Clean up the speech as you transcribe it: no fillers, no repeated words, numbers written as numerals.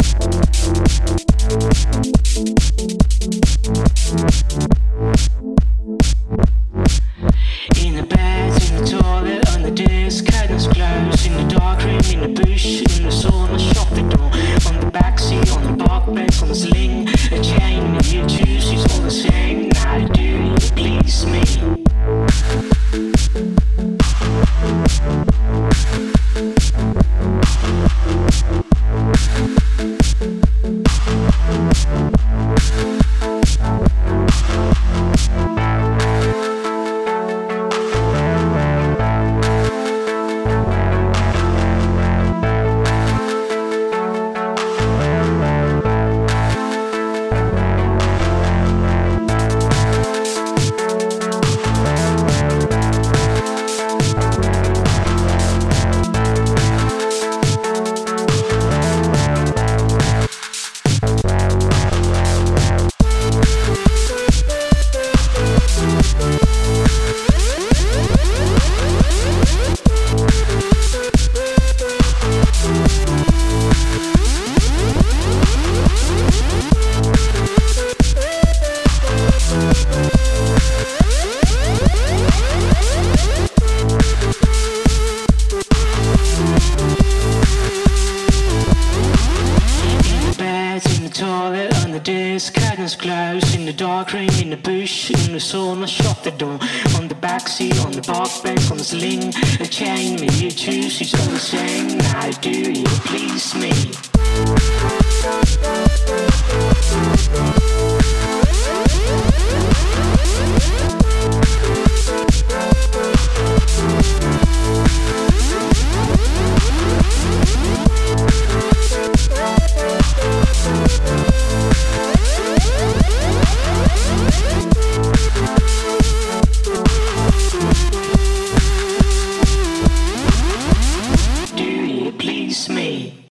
In the bed, in the toilet, on the desk, curtains closed. In the dark room, in the bush, in the sauna, shut the door. On the backseat, on the park bench, on the sling, a chain, and you choose, it's all the same. Now do you please me? Toilet on the desk, curtains closed. In the dark room, in the bush, in the sauna, shut the door. On the backseat, on the park bench, on the sling, a chain, me you choose, it's all the same. Now do you please me?